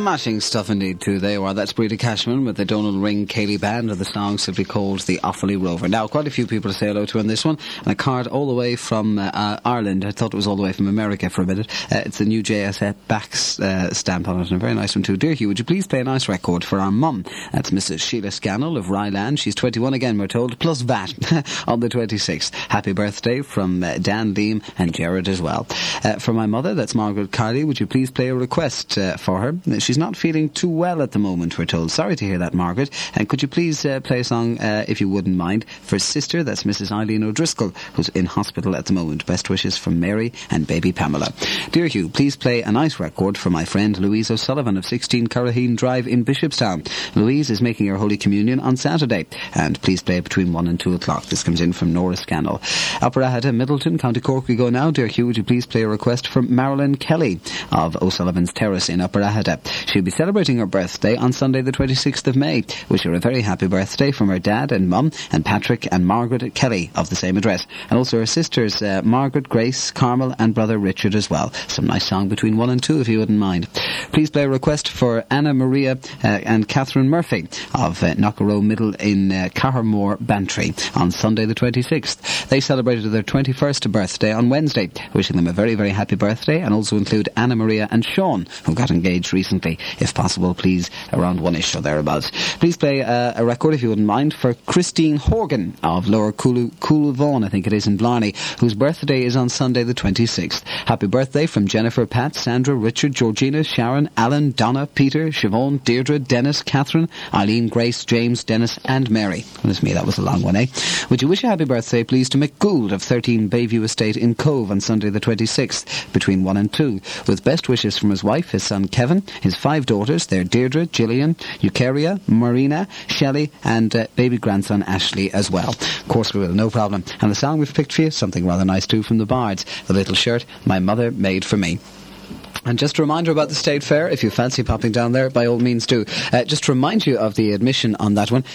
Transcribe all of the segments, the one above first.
Smashing stuff indeed too. They were. That's Breda Cashman with the Donald Ring Cayley Band, and the song simply called The Offaly Rover. Now, quite a few people to say hello to on this one, and a card all the way from Ireland. I thought it was all the way from America for a minute. It's a new JSF back stamp on it, and a very nice one too. Dear Hugh, would you please play a nice record for our mum? That's Mrs. Sheila Scannell of Ryland. She's 21 again, we're told, plus VAT on the 26th. Happy birthday from Dan, Liam and Jared as well. For my mother, that's Margaret Carley, would you please play a request for her? She's not feeling too well at the moment, we're told. Sorry to hear that, Margaret. And could you please play a song, if you wouldn't mind, for sister, that's Mrs. Eileen O'Driscoll, who's in hospital at the moment. Best wishes from Mary and baby Pamela. Dear Hugh, please play a nice record for my friend Louise O'Sullivan of 16 Curraheen Drive in Bishopstown. Louise is making her Holy Communion on Saturday, and please play between 1 and 2 o'clock. This comes in from Nora Scannell. Upperahata, Middleton, County Cork we go now. Dear Hugh, would you please play a request from Marilyn Kelly of O'Sullivan's Terrace in Upperahata. She'll be celebrating her birthday on Sunday the 26th of May. Wish her a very happy birthday from her dad and mum and Patrick and Margaret Kelly of the same address. And also her sisters Margaret, Grace, Carmel and brother Richard as well. Some nice song between 1 and 2 if you wouldn't mind. Please play a request for Anna Maria and Catherine Murphy of Knockarow Middle in Cahermore, Bantry on Sunday the 26th. They celebrated their 21st birthday on Wednesday. Wishing them a very, very happy birthday, and also include Anna Maria and Sean, who got engaged recently. If possible, please, around 1-ish or thereabouts. Please play a record, if you wouldn't mind, for Christine Horgan of Lower Coolvaughan, I think it is, in Blarney, whose birthday is on Sunday the 26th. Happy birthday from Jennifer, Pat, Sandra, Richard, Georgina, Sharon, Alan, Donna, Peter, Siobhan, Deirdre, Dennis, Catherine, Eileen, Grace, James, Dennis and Mary. Goodness me, that was a long one, eh? Would you wish a happy birthday, please, to Mick Gould of 13 Bayview Estate in Cove on Sunday the 26th, between 1 and 2, with best wishes from his wife, his son Kevin, his 5 daughters, they're Deirdre, Gillian, Eucharia, Marina, Shelley, and baby grandson Ashley as well. Of course we will, no problem. And the song we've picked for you, something rather nice too from the Bards, The Little Shirt My Mother Made for Me. And just a reminder about the State Fair, if you fancy popping down there, by all means do. Just to remind you of the admission on that one,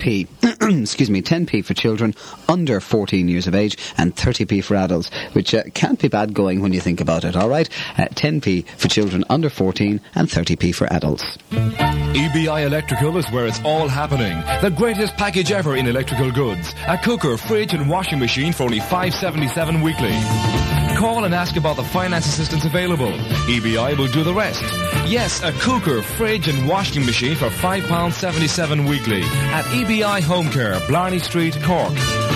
10p, excuse me, 10p for children under 14 years of age and 30p for adults, which can't be bad going when you think about it, alright? 10p for children under 14 and 30p for adults. EBI Electrical is where it's all happening. The greatest package ever in electrical goods. A cooker, fridge and washing machine for only $5.77 weekly. Call and ask about the finance assistance available. EBI will do the rest. Yes, a cooker, fridge and washing machine for £5.77 weekly at EBI Home Care, Blarney Street, Cork.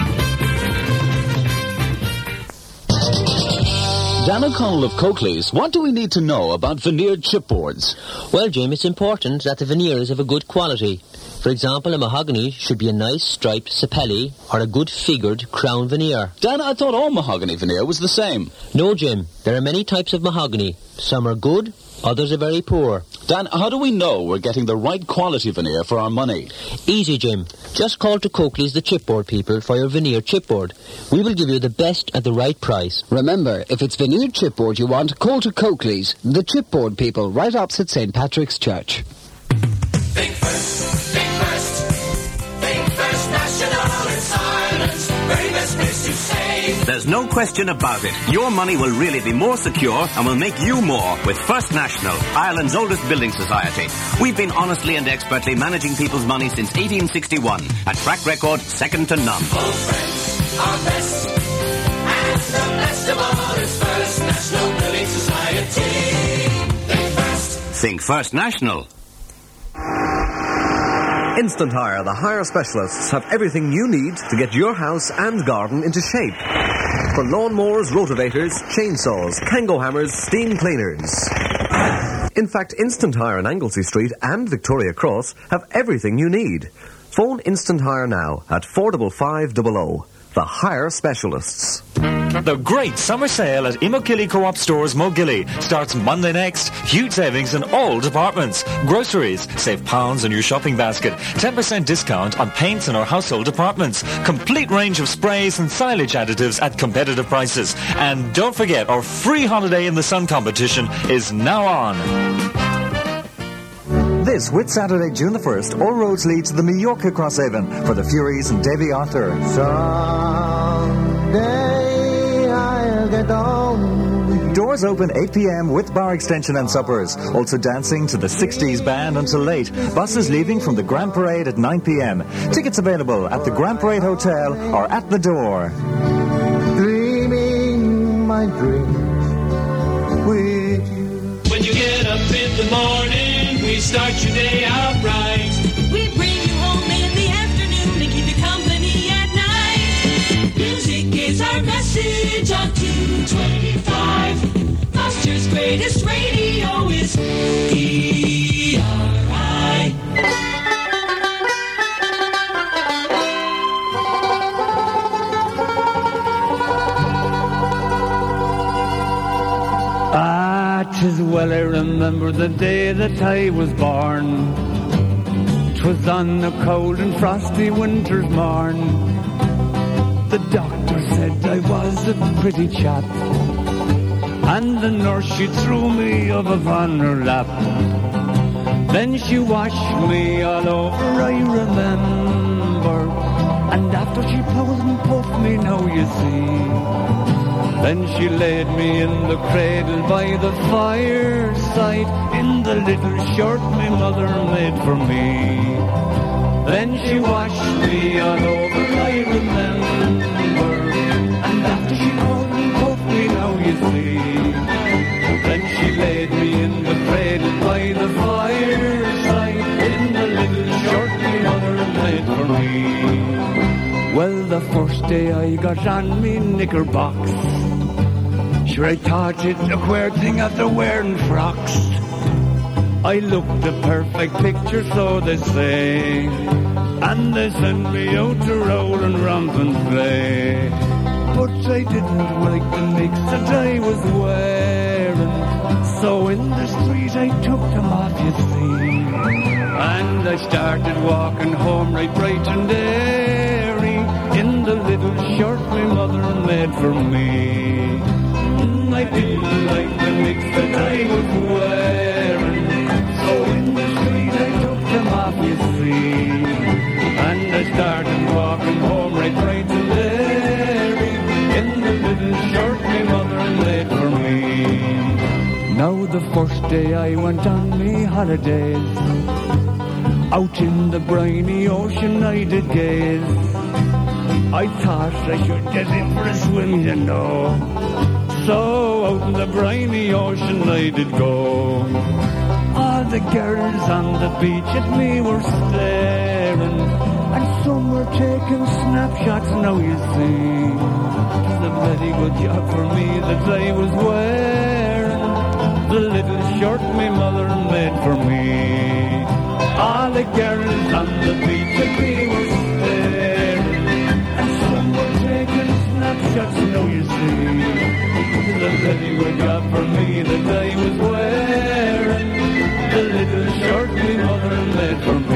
Dan O'Connell of Coakley's, what do we need to know about veneered chipboards? Well, Jim, it's important that the veneer is of a good quality. For example, a mahogany should be a nice striped sapelli or a good figured crown veneer. Dan, I thought all mahogany veneer was the same. No, Jim. There are many types of mahogany. Some are good, others are very poor. Dan, how do we know we're getting the right quality veneer for our money? Easy, Jim. Just call to Coakley's the chipboard people for your veneer chipboard. We will give you the best at the right price. Remember, if it's veneered chipboard you want, call to Coakley's, the chipboard people, right opposite St. Patrick's Church. Think first, think first. Think First National, it's Ireland's very best place to save. There's no question about it. Your money will really be more secure and will make you more with First National, Ireland's oldest building society. We've been honestly and expertly managing people's money since 1861. A track record second to none. Old friends are best, and the best of all is First National Building Society. Think first. Think First National. Instant Hire, the hire specialists, have everything you need to get your house and garden into shape. For lawnmowers, rotavators, chainsaws, Kango hammers, steam cleaners. In fact, Instant Hire on Anglesey Street and Victoria Cross have everything you need. Phone Instant Hire now at 45500. The hire specialists. The great summer sale at Imokilly Co-op Stores Mogilly starts Monday next. Huge savings in all departments. Groceries, save pounds on your shopping basket. 10% discount on paints in our household departments. Complete range of sprays and silage additives at competitive prices. And don't forget, our free holiday in the sun competition is now on. This Whit Saturday, June the 1st, all roads lead to the Mallorca Crosshaven for the Furies and Davy Arthur. Someday I'll get on. Door Doors open 8 p.m. with bar extension and suppers. Also dancing to the 60s band until late. Buses leaving from the Grand Parade at 9 p.m. Tickets available at the Grand Parade Hotel or at the door. Dreaming my dreams with you. When you get up in the morning, we start your day out right. We bring you home in the afternoon and keep you company at night. Music is our message on 225. Foster's greatest radio is PRI. Ah, 'tis well I remember the day that I was born. 'Twas on a cold and frosty winter's morn. The doctor said I was a pretty chap, and the nurse she threw me up upon her lap. Then she washed me all over, I remember, and after she pulled and puffed me, now you see. Then she laid me in the cradle by the fireside, in the little shirt my mother made for me. Then she washed me all over, I remember, and after she pulled and puffed me, now you see. Then she laid me in the cradle by the fireside, in the little shirt my mother made for me. Well, the first day I got on me knickerbox, sure I thought it a queer thing after wearing frocks. I looked a perfect picture, so they say, and they sent me out to roll and romp and play. But I didn't like the mix that I was wearing, so in the street I took them off, you see. And I started walking home right bright and airy, in the little shirt my mother made for me. I didn't like the mix that I was wearing, so in the street I took them off, you see. And I started walking home right bright and airy, in the little shirt my mother made for me. Now the first day I went on me holidays, out in the briny ocean I did gaze. I thought I should get in for a swim, you know, so out in the briny ocean I did go. All the girls on the beach at me were staring, and some were taking snapshots, now you see. It was a very good job for me that I was wearing the little shirt my mother made for me. All the girls on the beach at me were staring, and some were taking snapshots, now you see. It was a very good job for me that I was wearing the little shirt my mother made for me.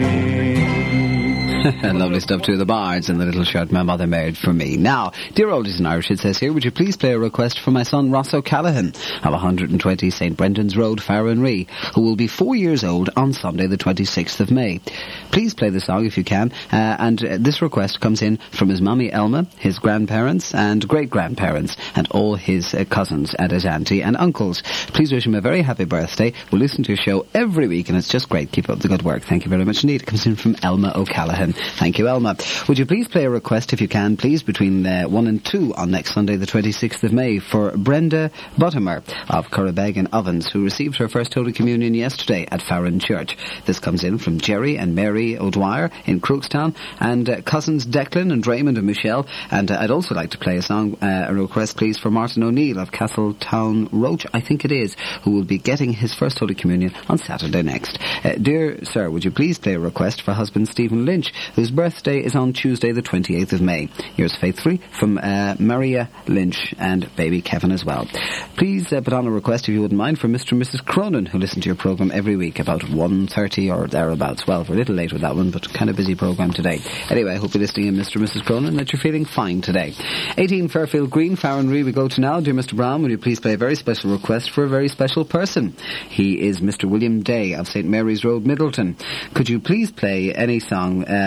Lovely stuff too, the Bards and the little shirt my mother made for me. Now, dear oldies in Irish, it says here, would you please play a request for my son Ross O'Callaghan of 120 St. Brendan's Road, Farranree, who will be 4 years old on Sunday the 26th of May. Please play the song if you can, and this request comes in from his mummy Elma, his grandparents and great-grandparents, and all his cousins and his auntie and uncles. Please wish him a very happy birthday. We'll listen to your show every week, and it's just great. Keep up the good work. Thank you very much indeed. It comes in from Elma O'Callaghan. Thank you, Elma. Would you please play a request, if you can, please, between 1 and 2 on next Sunday, the 26th of May, for Brenda Buttimer of Currabeg and Ovens, who received her first Holy Communion yesterday at Farran Church. This comes in from Jerry and Mary O'Dwyer in Crookstown, and cousins Declan and Raymond and Michelle. And I'd also like to play a song, a request, please, for Martin O'Neill of Castletown Roach, I think it is, who will be getting his first Holy Communion on Saturday next. Dear sir, would you please play a request for husband Stephen Lynch, whose birthday is on Tuesday the 28th of May. Yours faithfully from Maria Lynch and baby Kevin as well. Please put on a request, if you wouldn't mind, for Mr. and Mrs. Cronin, who listen to your programme every week about 1:30 or thereabouts. Well, we're a little late with that one, but kind of busy programme today. Anyway, I hope you're listening in, Mr. and Mrs. Cronin, that you're feeling fine today. 18 Fairfield Green, Farranree we go to now. Dear Mr. Brown, will you please play a very special request for a very special person? He is Mr. William Day of St. Mary's Road, Middleton. Could you please play any song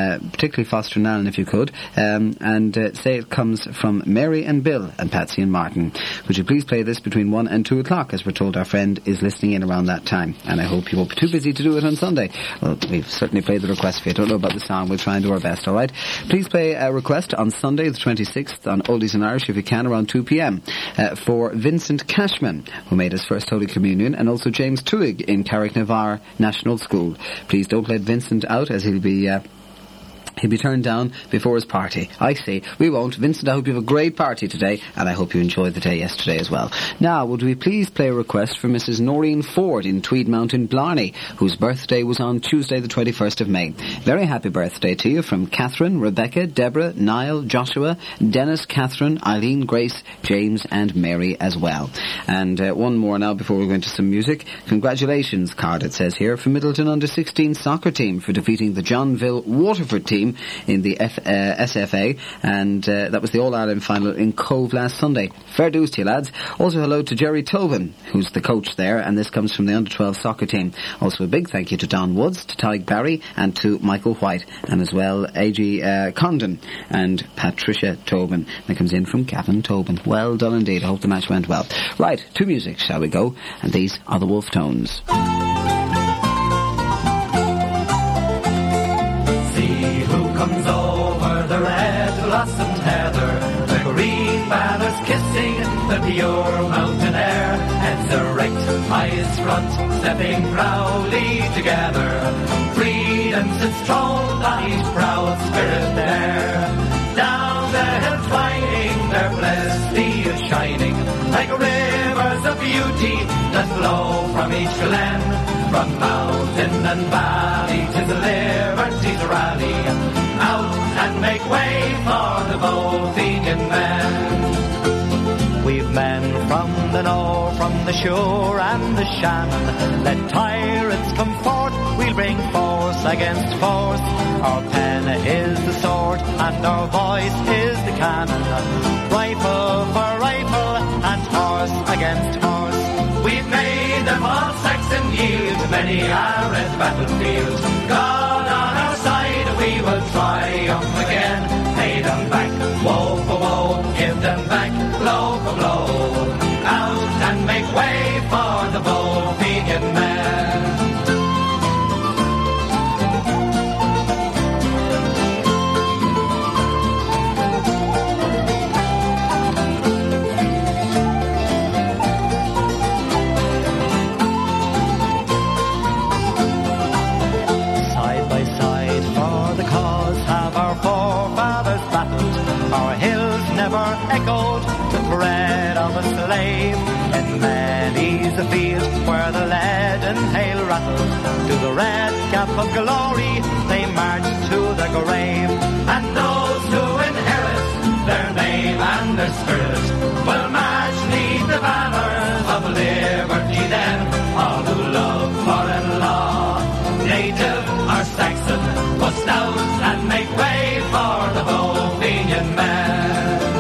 particularly Foster and Allen if you could, and say it comes from Mary and Bill and Patsy and Martin. Would you please play this between 1 and 2 o'clock, as we're told our friend is listening in around that time, and I hope you won't be too busy to do it on Sunday. Well, we've certainly played the request for you. I don't know about the song, we'll try and do our best, alright? Please play a request on Sunday the 26th on Oldies and Irish if you can, around 2 p.m. For Vincent Cashman, who made his first Holy Communion, and also James Tuig in Carricknavar National School. Please don't let Vincent out, as he'll be turned down before his party. I see. We won't. Vincent, I hope you have a great party today, and I hope you enjoyed the day yesterday as well. Now, would we please play a request for Mrs. Noreen Ford in Tweedmount in Blarney, whose birthday was on Tuesday the 21st of May. Very happy birthday to you from Catherine, Rebecca, Deborah, Niall, Joshua, Dennis, Catherine, Eileen, Grace, James, and Mary as well. And one more now before we go into some music. Congratulations card, it says here, for Middleton Under-16 soccer team for defeating the Johnville Waterford team in the SFA, and that was the All-Ireland final in Cove last Sunday. Fair dues to you, lads. Also hello to Jerry Tobin, who's the coach there, and this comes from the Under-12 soccer team. Also a big thank you to Don Woods, to Tyg Barry, and to Michael White, and as well A.G. Condon and Patricia Tobin. That comes in from Gavin Tobin. Well done indeed. I hope the match went well. Right, to music, shall we go? And these are the Wolf Tones. Comes over the red blossomed heather, the green banners kissing the pure mountain air, heads erect, eyes front, stepping proudly together. Freedom sits throned on each proud spirit there. Down the hill flying, their blessed is shining, like rivers of beauty that flow from each glen. From mountain and valley, 'tis liberty's rally. Out and make way for the Bothenian men. We've men from the north, from the shore and the Shannon. Let tyrants come forth, we'll bring force against force. Our pen is the sword and our voice is the cannon. Rifle for rifle and horse against horse. We've made them all Saxon yield many a red battlefield. God on our side, we will triumph again. Pay them back, woe for woe, give them back, blow for blow. Out and make way for the Bothenian men. Echoed the thread of a slave. In many's a field where the leaden hail rattled, to the red cap of glory they march to the grave. And those who inherit their name and their spirit will march neath the banners of liberty then. All who love foreign law, native or Saxon, must out and make way for the Bothenian man.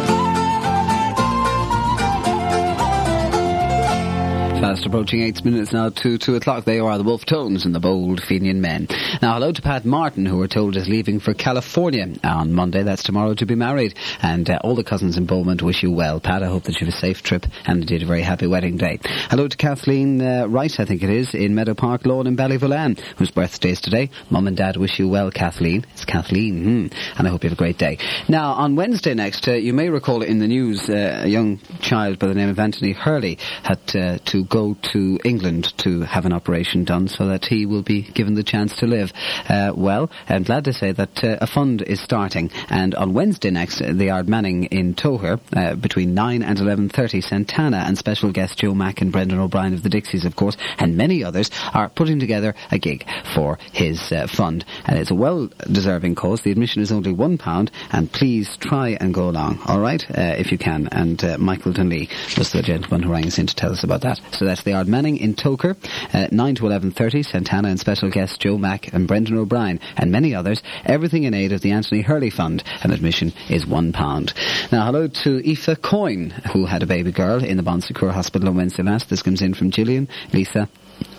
Fast approaching 8 minutes now to 2 o'clock. They are the Wolf Tones and the Bold Fenian Men. Now hello to Pat Martin, who we're told is leaving for California on Monday. That's tomorrow, to be married. And all the cousins in Beaumont wish you well, Pat. I hope that you have a safe trip and indeed a very happy wedding day. Hello to Kathleen Wright, I think it is, in Meadow Park Lawn in Ballyvolane, whose birthday is today. Mum and Dad wish you well, Kathleen. It's Kathleen. And I hope you have a great day. Now, on Wednesday next, you may recall in the news, a young child by the name of Anthony Hurley had to go to England to have an operation done so that he will be given the chance to live. Well, I'm glad to say that a fund is starting, and on Wednesday next, the Ardmanning in Toher, between 9 and 11:30, Santana and special guests Joe Mack and Brendan O'Brien of the Dixies, of course, and many others are putting together a gig for his fund. And it's a well-deserving cause. The admission is only £1, and please try and go along, all right, if you can. And Michael Dunley was the gentleman who rang us in to tell us about that. So that's the Ardmanning in Toker, 9 to 11:30, Santana and special guests Joe Mack and Brendan O'Brien, and many others, everything in aid of the Anthony Hurley Fund, and admission is £1. Now, hello to Aoife Coyne, who had a baby girl in the Bon Secours Hospital on Wednesday last. This comes in from Gillian, Lisa,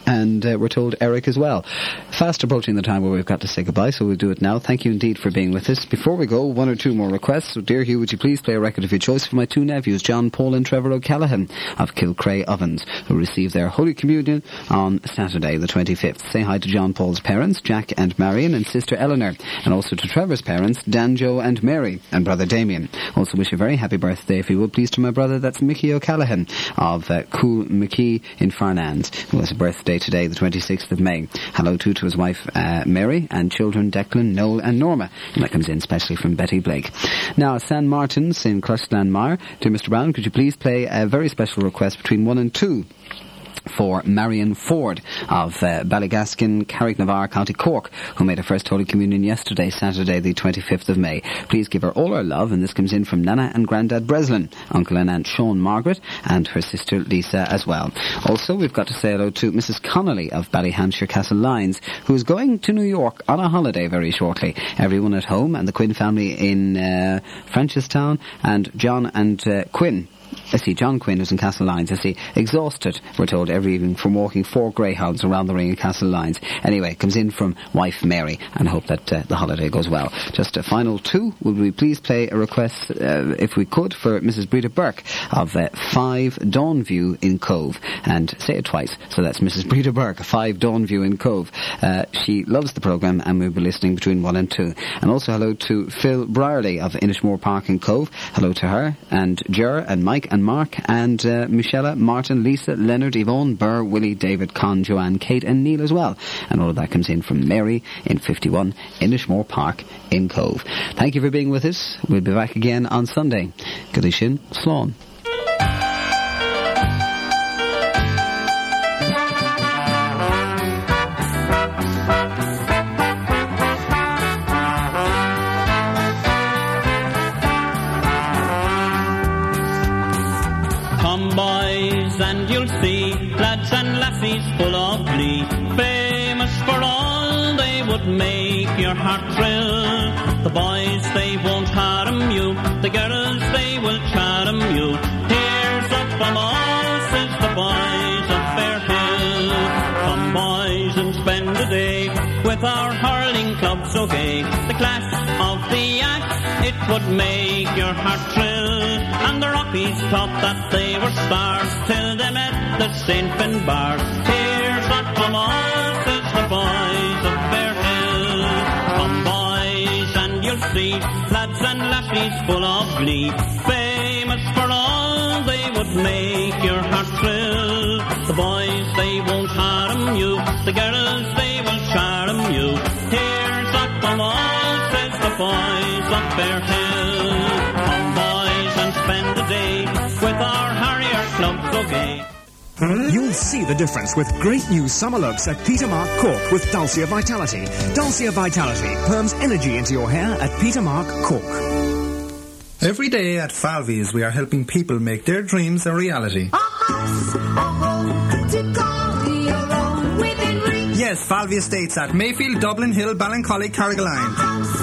And we're told Eric as well. Fast approaching the time where we've got to say goodbye, so we'll do it now. Thank you indeed for being with us. Before we go, one or two more requests. So, dear Hugh, would you please play a record of your choice for my two nephews, John Paul and Trevor O'Callaghan of Kilcray Ovens, who receive their Holy Communion on Saturday the 25th. Say hi to John Paul's parents, Jack and Marion, and sister Eleanor, and also to Trevor's parents, Dan, Joe and Mary, and brother Damien. Also wish a very happy birthday, if you will, please, to my brother, that's Mickey O'Callaghan of Cool McKee in Farnans, who has a birthday today, the 26th of May. Hello too to his wife Mary and children Declan, Noel and Norma. And that comes in especially from Betty Blake. Now, San Martin's in Clustlandmire. Dear Mr. Brown, could you please play a very special request between 1 and 2 for Marion Ford of Ballygaskin, Carricknavar, County Cork, who made her first Holy Communion yesterday, Saturday the 25th of May. Please give her all our love, and this comes in from Nana and Grandad Breslin, Uncle and Aunt Sean Margaret, and her sister Lisa as well. Also, we've got to say hello to Mrs. Connolly of Ballyhampshire Castle Lines, who is going to New York on a holiday very shortly. Everyone at home and the Quinn family in Francistown, and John and Quinn. John Quinn is in Castle Lines, exhausted, we're told, every evening from walking 4 greyhounds around the ring of Castle Lines. Anyway, it comes in from wife Mary, and hope that the holiday goes well. Just a final 2, would we please play a request, if we could, for Mrs. Brita Burke of 5 Dawnview in Cove, and say it twice, so that's Mrs. Brita Burke, 5 Dawnview in Cove. She loves the programme, and we'll be listening between 1 and 2. And also hello to Phil Brierley of Inishmore Park in Cove. Hello to her, and Ger, and Mike, and Mark, and Michelle, Martin, Lisa, Leonard, Yvonne, Burr, Willie, David, Con, Joanne, Kate and Neil as well. And all of that comes in from Mary in 51 Inishmore Park in Cove. Thank you for being with us. We'll be back again on Sunday. Good Shin, Slán. Full of glee, famous for all they would make your heart thrill. The boys, they won't harm you, the girls, they will charm you. Here's up from all, says the boys of Fair Hill. Come boys and spend the day with our hurling club so gay. The clash of the axe, it would make your heart thrill. And the Rockies thought that they were stars till they met the St. Finn Bars. Here's what from all, says the boys of Fair Hill. Come boys and you'll see lads and lasses full of glee, famous for all they would make your heart thrill. The boys, they won't harm you, the girls, they will charm you. Here's what from all, says the boys of Fair Hill. Come boys and spend the day with our Harrier Club so gay. You'll see the difference with great new summer looks at Petermark Cork with Dulcia Vitality. Dulcia Vitality pumps energy into your hair at Petermark Cork. Every day at Falvies, we are helping people make their dreams a reality. Yes, Falvey Estates at Mayfield, Dublin Hill, Ballincollig, Carrigaline.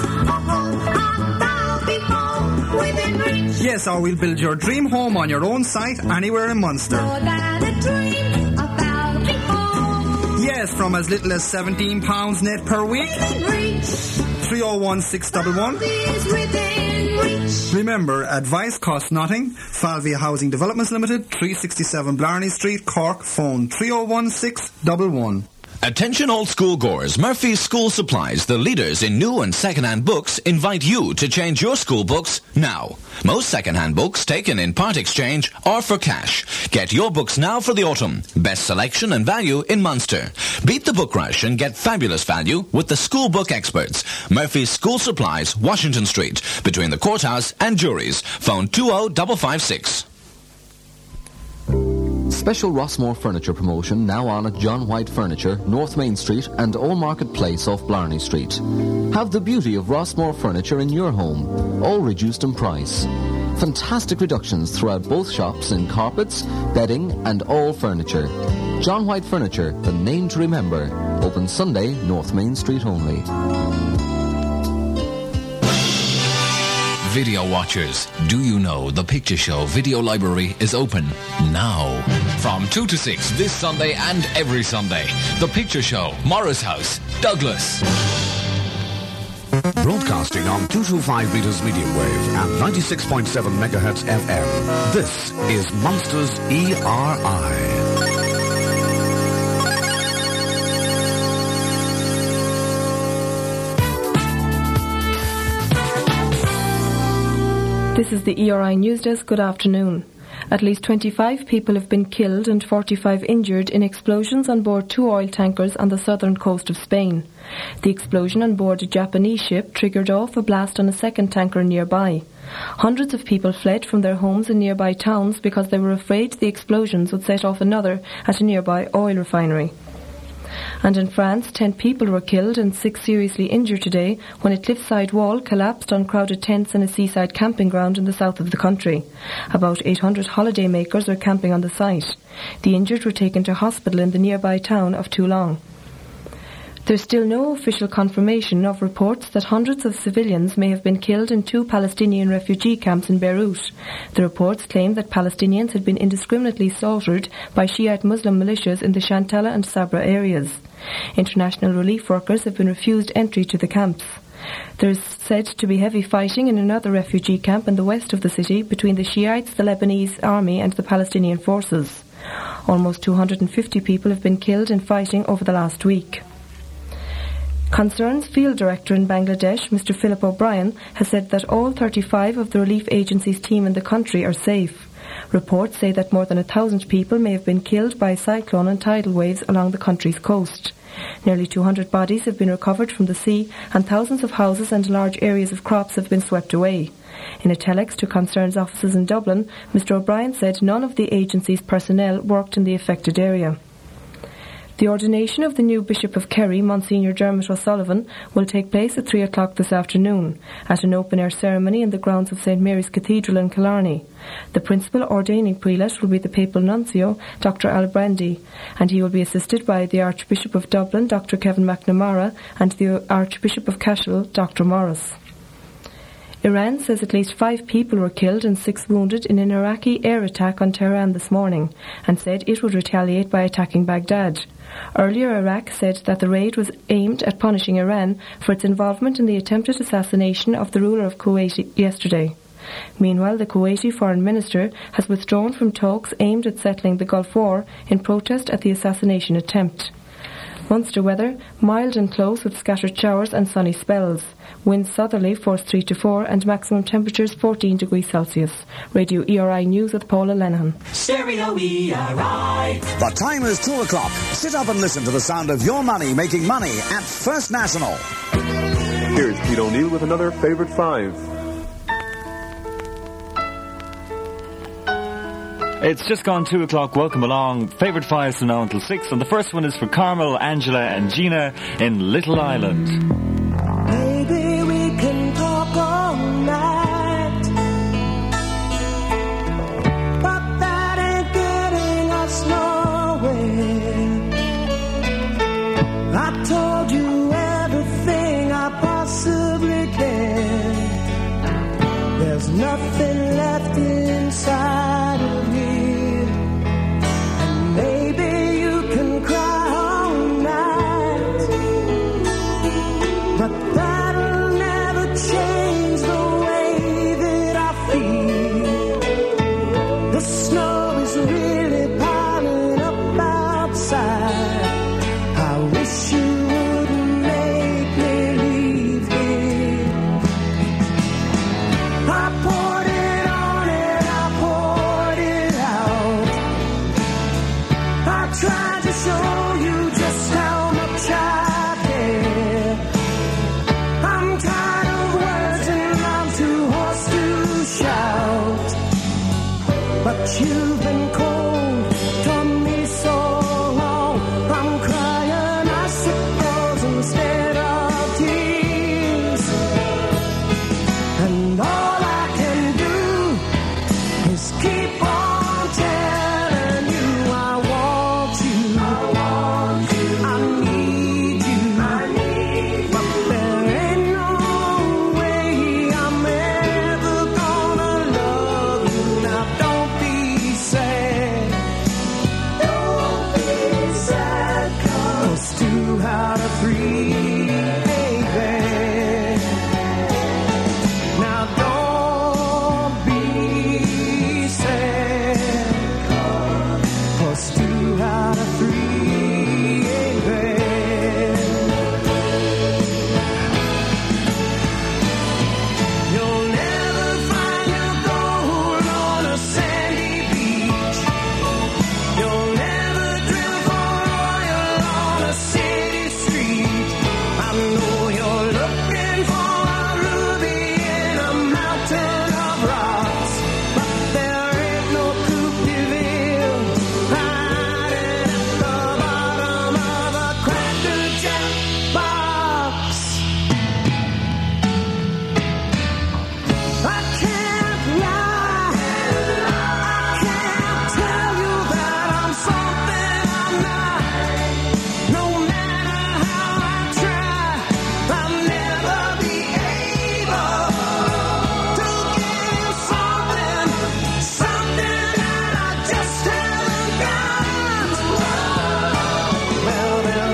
Yes, or we'll build your dream home on your own site anywhere in Munster. Yes, from as little as £17 net per week. 301 611. Remember, advice costs nothing. Falvey Housing Developments Limited, 367 Blarney Street, Cork. Phone 301 611. Attention all schoolgoers, Murphy's School Supplies, the leaders in new and second-hand books, invite you to change your school books now. Most second-hand books taken in part exchange or for cash. Get your books now for the autumn. Best selection and value in Munster. Beat the book rush and get fabulous value with the school book experts. Murphy's School Supplies, Washington Street, between the courthouse and juries. Phone 20556. Special Rossmore Furniture promotion now on at John White Furniture, North Main Street and Old Market Place off Blarney Street. Have the beauty of Rossmore Furniture in your home, all reduced in price. Fantastic reductions throughout both shops in carpets, bedding and all furniture. John White Furniture, the name to remember. Open Sunday, North Main Street only. video watchers, do you know the Picture Show video library is open now? From 2 to 6 this Sunday and every Sunday. The Picture Show, Morris House, Douglas. Broadcasting on 225 meters medium wave and 96.7 megahertz FM. This is Munster's ERI. This is the ERI News Desk. Good afternoon. At least 25 people have been killed and 45 injured in explosions on board 2 oil tankers on the southern coast of Spain. The explosion on board a Japanese ship triggered off a blast on a second tanker nearby. Hundreds of people fled from their homes in nearby towns because they were afraid the explosions would set off another at a nearby oil refinery. And in France, 10 people were killed and 6 seriously injured today when a cliffside wall collapsed on crowded tents in a seaside camping ground in the south of the country. About 800 holidaymakers were camping on the site. The injured were taken to hospital in the nearby town of Toulon. There's still no official confirmation of reports that hundreds of civilians may have been killed in 2 Palestinian refugee camps in Beirut. The reports claim that Palestinians had been indiscriminately slaughtered by Shiite Muslim militias in the Shantala and Sabra areas. International relief workers have been refused entry to the camps. There is said to be heavy fighting in another refugee camp in the west of the city between the Shiites, the Lebanese army and the Palestinian forces. Almost 250 people have been killed in fighting over the last week. Concern's Field Director in Bangladesh, Mr. Philip O'Brien, has said that all 35 of the relief agency's team in the country are safe. Reports say that more than 1,000 people may have been killed by cyclone and tidal waves along the country's coast. Nearly 200 bodies have been recovered from the sea and thousands of houses and large areas of crops have been swept away. In a telex to Concern's offices in Dublin, Mr. O'Brien said none of the agency's personnel worked in the affected area. The ordination of the new Bishop of Kerry, Monsignor Dermot O'Sullivan, will take place at 3 o'clock this afternoon at an open-air ceremony in the grounds of St Mary's Cathedral in Killarney. The principal ordaining prelate will be the papal nuncio, Dr Albrandi, and he will be assisted by the Archbishop of Dublin, Dr Kevin McNamara, and the Archbishop of Cashel, Dr Morris. Iran says at least 5 people were killed and 6 wounded in an Iraqi air attack on Tehran this morning, and said it would retaliate by attacking Baghdad. Earlier, Iraq said that the raid was aimed at punishing Iran for its involvement in the attempted assassination of the ruler of Kuwait yesterday. Meanwhile, the Kuwaiti foreign minister has withdrawn from talks aimed at settling the Gulf War in protest at the assassination attempt. Munster weather, mild and close with scattered showers and sunny spells. Winds southerly, force 3 to 4, and maximum temperatures 14 degrees Celsius. Radio ERI News with Paula Lenihan. Stereo ERI. The time is 2 o'clock. Sit up and listen to the sound of your money making money at First National. Here's Pete O'Neill with another Favourite 5. It's just gone 2 o'clock. Welcome along. Favourite 5s from now until 6. And the first one is for Carmel, Angela and Gina in Little Island. Maybe we can talk all night, but that ain't getting us nowhere. I told you everything I possibly can. There's nothing left inside of me. And maybe you can cry all night, but that'll never change the way that I feel. The snow is really piling up outside. I wish you wouldn't make me leave here. I poured it on and I poured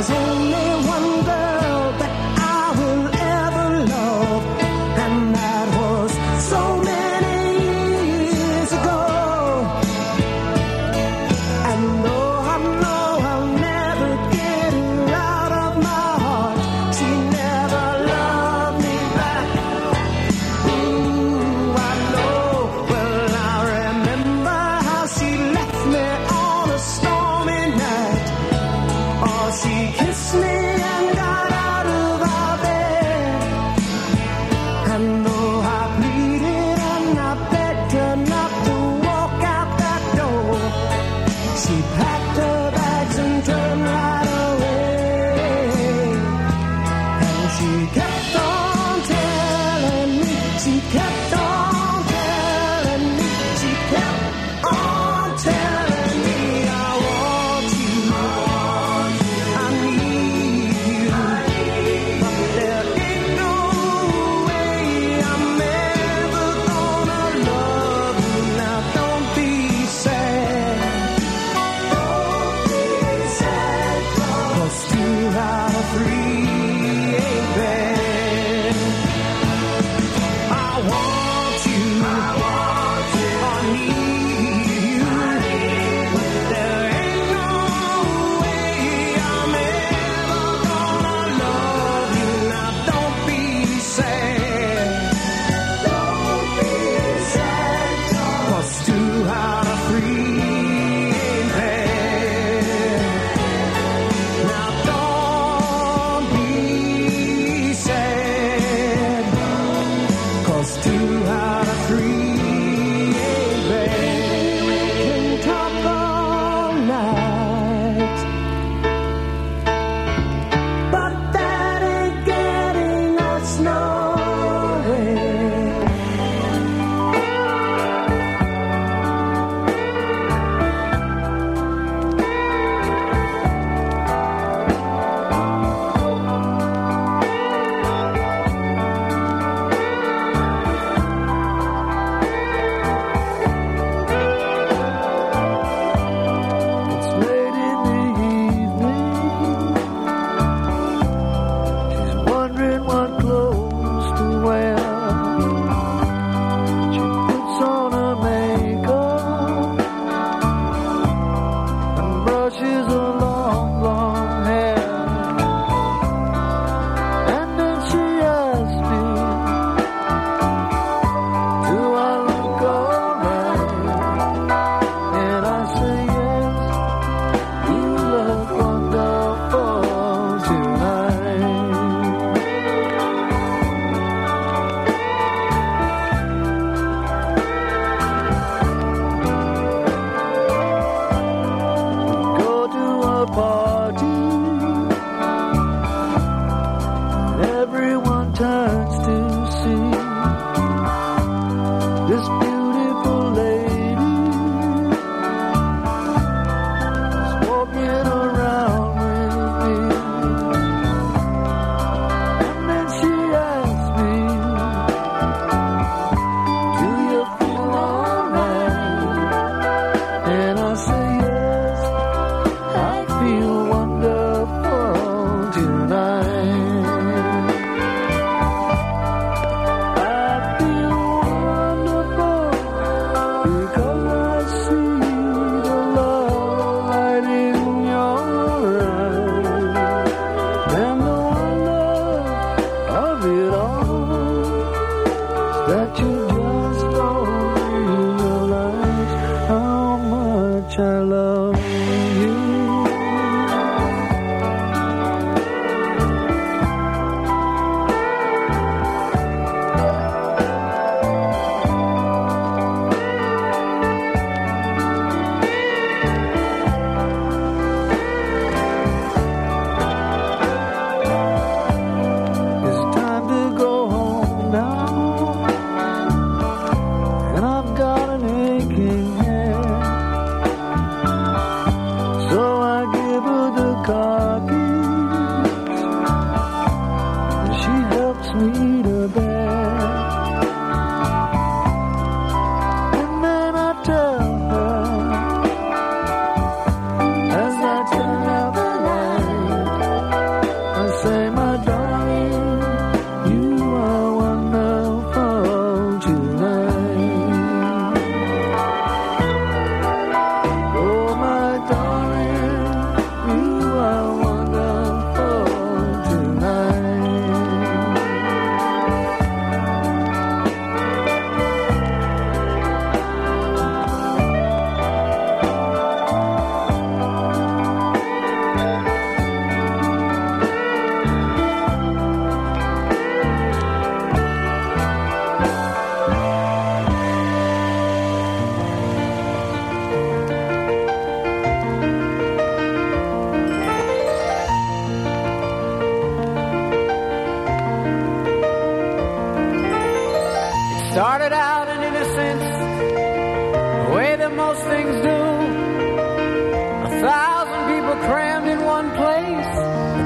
There's only one girl that I will ever love, and that was so many years ago. And though I know I'll never get her out of my heart, she never loved me back. Ooh, I know. Well, I remember how she left me on a stormy night. Oh, she kissed me and got out of our bed. And though I pleaded and I begged her not to walk out that door, she packed her bags and turned right away. And she kept on telling me, she kept on telling me, she kept on telling me, I want you, I need you, but there ain't no way I'm ever gonna love you. Now don't be sad, don't be sad, 'cause 2 out of 3 ain't bad. I want you, I need you, but there ain't no way I'm ever gonna love you. Now don't be sad, 'cause 2 out of 3 ain't bad. Now don't be sad, 'cause 2 out of 3 ain't bad. We can talk all night, but that ain't getting us nowhere. It's late in the evening. She's wondering what clothes to wear. She puts on her makeup and brushes her long, long hair. And then she asks me, do I look alright? And I say yes, you look wonderful tonight. Go to a party, and everyone turns to see this beautiful lady is walking around with me. And then she asks me, do you feel alright? And I say yes, I feel wonderful tonight. I feel wonderful because I see the love light in your eyes, and the wonder of it all is that you just don't realize how much I love you. It's time to go home now, and I've got an aching head. So I give her the car keys, and she helps me to bed. And then I tell her, as I turn out the light,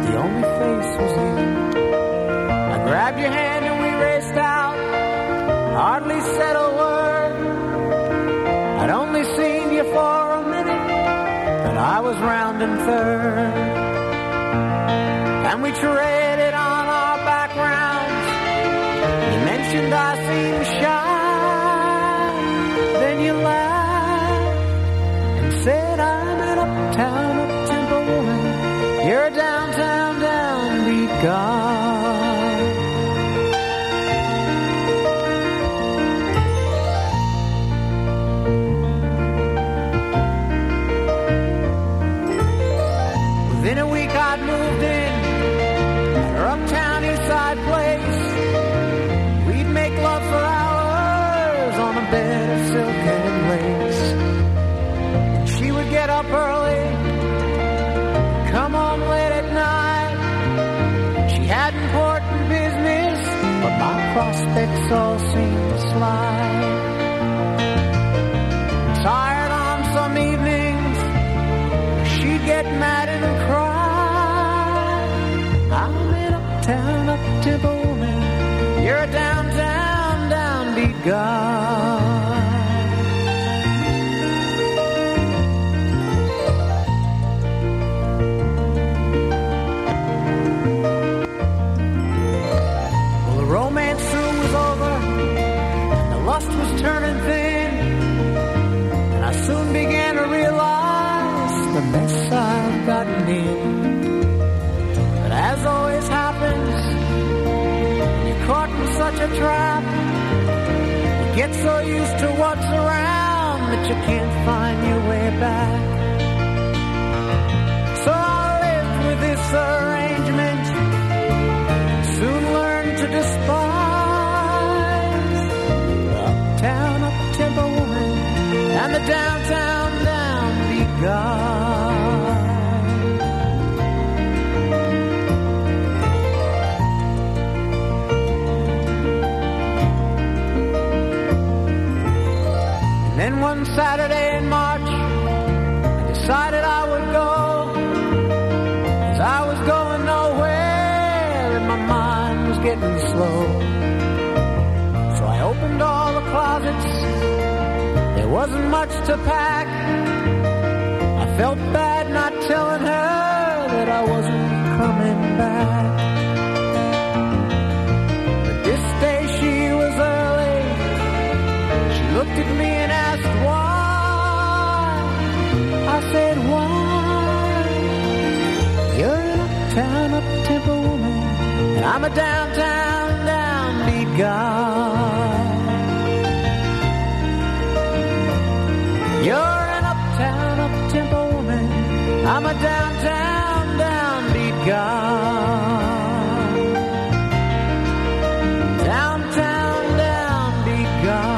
the only face was you. I grabbed your hand and we raced out, hardly said a word. I'd only seen you for a minute, but I was rounding third. And we traded on our backgrounds. You mentioned I seemed shy, then you laughed and said I'm an uptown up-tempo woman. You're a downtown downbeat guy. Within a week I'd moved in her uptown east side place. We'd make love for hours on a bed of silk and lace. She would get up early, come home late at night. She had important business, but my prospects all seemed to slide. Tired on some evenings, she'd get mad and cry. I'm an uptown up-tempo woman. You're a downtown downbeat guy. Well, the romance soon was over, and the lust was turning thin, and I soon began to realize the mess I've gotten in. But as always happens, you're caught in such a trap. You get so used to what's around that you can't find your way back. So I lived with this arrangement, soon learned to despise the uptown up-tempo woman and the downtown downbeat guy. And then one Saturday in March, I decided I would go, 'cause I was going nowhere and my mind was getting slow. So I opened all the closets, there wasn't much to pack. I felt bad not telling her that I wasn't coming back. But this day she was early. She looked at me and asked why. I said, why? You're an uptown up-tempo woman, and I'm a downtown downbeat guy. You're an uptown up-tempo woman, I'm a downtown downbeat guy. Downtown downbeat guy.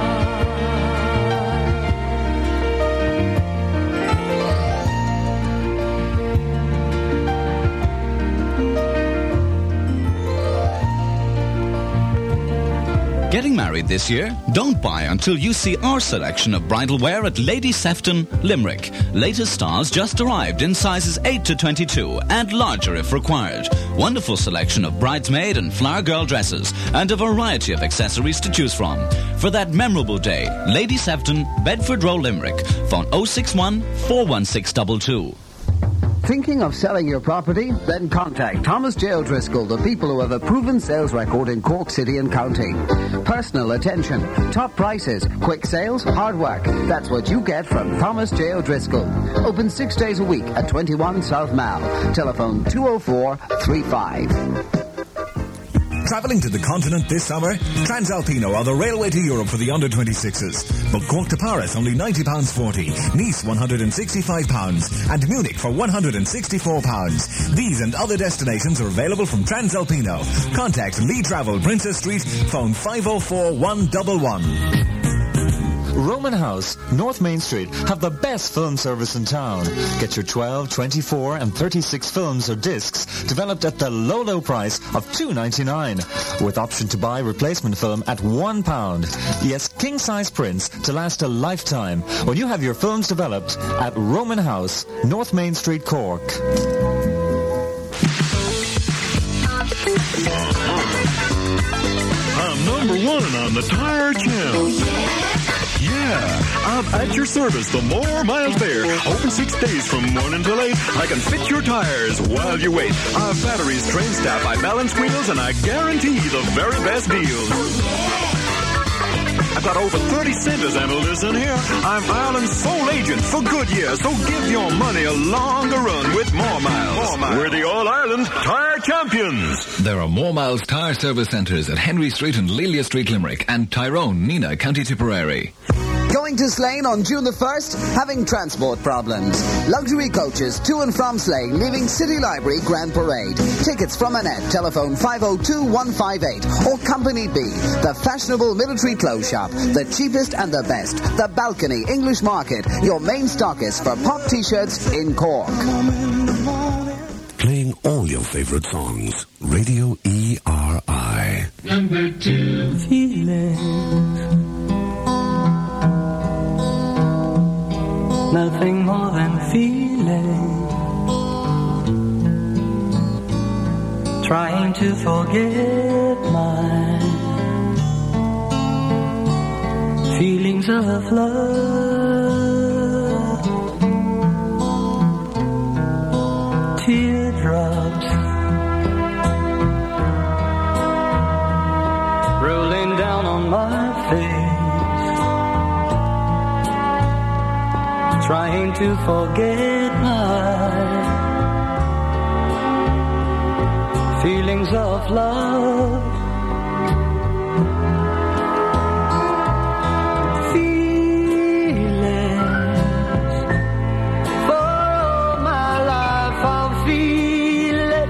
Getting married this year? Don't buy until you see our selection of bridal wear at Lady Sefton, Limerick. Latest styles just arrived in sizes 8 to 22 and larger if required. Wonderful selection of bridesmaid and flower girl dresses and a variety of accessories to choose from. For that memorable day, Lady Sefton, Bedford Row, Limerick. Phone 061 41622. Thinking of selling your property? Then contact Thomas J. O'Driscoll, the people who have a proven sales record in Cork City and County. Personal attention, top prices, quick sales, hard work. That's what you get from Thomas J. O'Driscoll. Open 6 days a week at 21 South Mall. Telephone 204-35. Travelling to the continent this summer? Transalpino are the railway to Europe for the under-26s. Book Cork to Paris, only £90.40. Nice, £165. And Munich for £164. These and other destinations are available from Transalpino. Contact Lee Travel, Princess Street, phone 504-111. Roman House, North Main Street, have the best film service in town. Get your 12, 24 and 36 films or discs developed at the low, low price of $2.99 with option to buy replacement film at £1. Yes, king-size prints to last a lifetime when you have your films developed at Roman House, North Main Street, Cork. I'm number one on the Tire Channel. Yeah, I'm at your service. The more miles there. Open 6 days from 1 until 8. I can fit your tires while you wait. I have batteries, trained staff, I balance wheels, and I guarantee the very best deals. I've got over 30 centers handled this in here. I'm Ireland's sole agent for Goodyear, so give your money a longer run with More Miles. We're the All-Ireland Tire Champions. There are More Miles Tire Service Centres at Henry Street and Lelia Street, Limerick, and Tyrone, Nina, County Tipperary. Going to Slane on June the 1st? Having transport problems. Luxury coaches to and from Slane, leaving City Library Grand Parade. Tickets from Annette, telephone 502-158. Or Company B, the fashionable military clothes shop. The cheapest and the best. The Balcony English Market, your main stockist for pop t-shirts in Cork. Playing all your favorite songs. Radio ERI. Number 2. Feelings. Nothing more than feeling. Trying to forget my feelings of love. Teardrops rolling down on my face. Trying to forget my feelings of love. Feelings for all my life I'll feel it.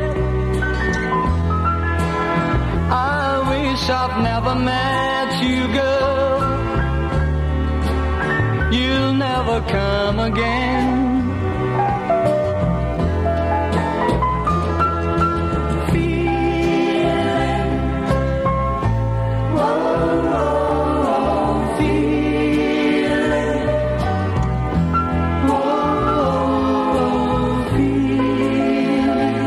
I wish I've never met you, girl. You'll never come again. Feeling, oh, feeling, oh, feeling.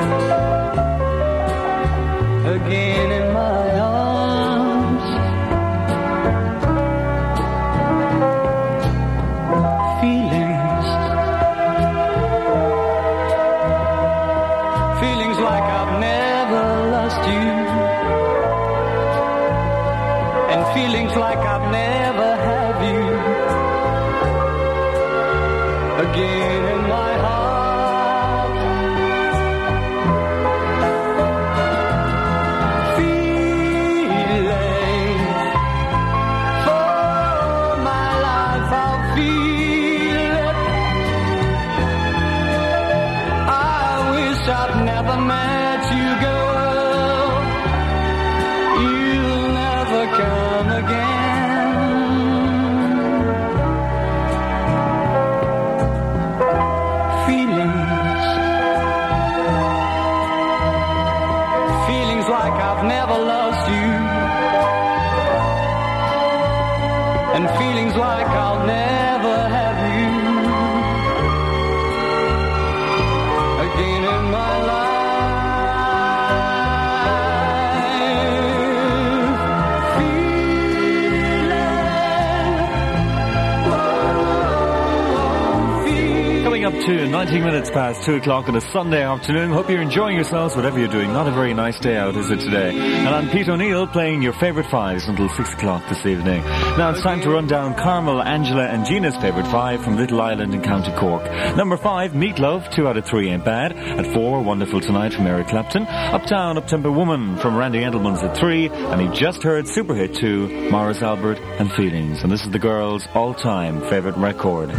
Again in my arms. Feelings like I've never lost you, and feelings like I've never had you. Again in my heart. Feelings for my life I'll feel it. I've never met you, girl. You'll never come again. Feelings like I've never lost you, and feelings like I'll never have you again in my life. Coming up to 19 minutes past 2 o'clock on a Sunday afternoon. Hope you're enjoying yourselves, whatever you're doing. Not a very nice day out, is it, today? And I'm Pete O'Neill playing your favourite fives until 6 o'clock this evening. Now it's time to run down Carmel, Angela and Gina's favourite five from Little Island in County Cork. Number 5, Meatloaf, 2 out of 3 ain't bad. At 4, Wonderful Tonight from Eric Clapton. Uptown, Uptempo Woman from Randy Endelman's at 3. And he just heard super hit 2, Morris Albert and Feelings. And this is the girls' all-time favourite record.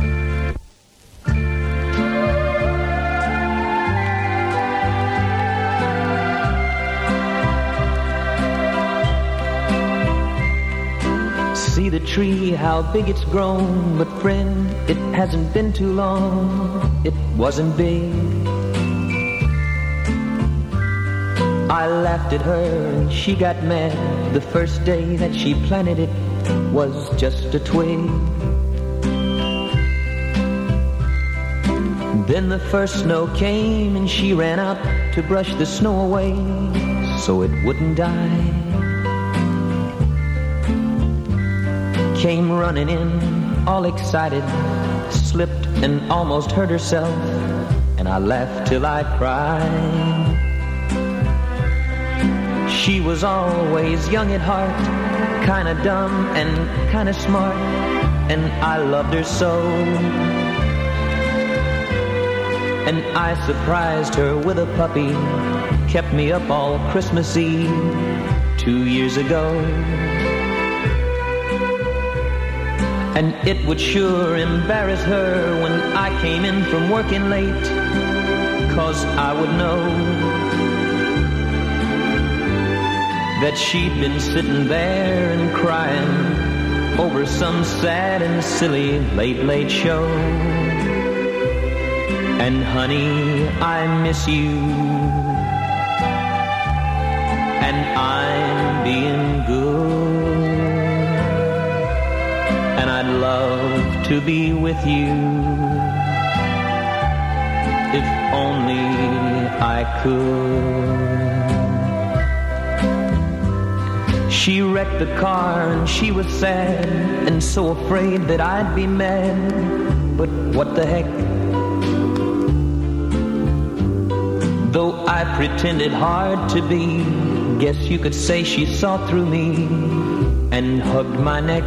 See the tree, how big it's grown, but friend, it hasn't been too long, it wasn't big. I laughed at her and she got mad. The first day that she planted it was just a twig. Then the first snow came and she ran out to brush the snow away so it wouldn't die. Came running in, all excited, slipped and almost hurt herself, and I laughed till I cried. She was always young at heart, kinda dumb and kinda smart, and I loved her so. And I surprised her with a puppy, kept me up all Christmas Eve 2 years ago. And it would sure embarrass her when I came in from working late, 'cause I would know that she'd been sitting there and crying over some sad and silly late show. And honey, I miss you, and I'm being good, and I'd love to be with you if only I could. She wrecked the car and she was sad and so afraid that I'd be mad, but what the heck? Though I pretended hard to be, guess you could say she saw through me and hugged my neck.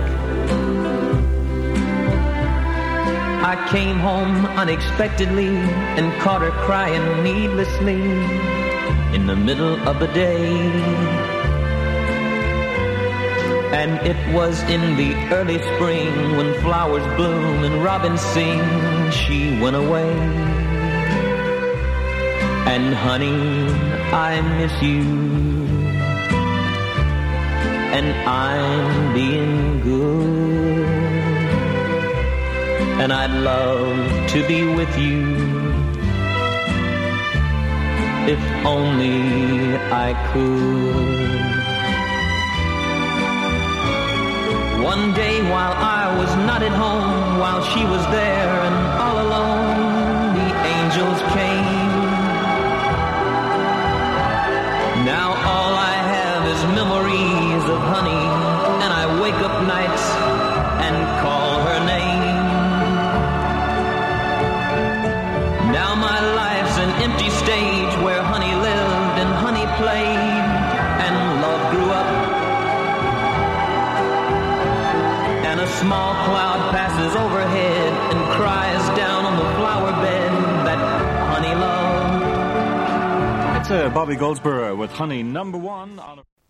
I came home unexpectedly and caught her crying needlessly in the middle of the day. And it was in the early spring when flowers bloom and robins sing, she went away. And honey, I miss you, and I'm being good, and I'd love to be with you if only I could. One day while I was not at home, while she was there and all alone, the angels came. Now all I have is memories of honey, and I wake up nights and call her name. Now my life's an empty stage where honey lived and honey played and love grew up. And a small cloud passes overhead and cries down on the flower bed that honey loved. It's Bobby Goldsboro with Honey #1 on a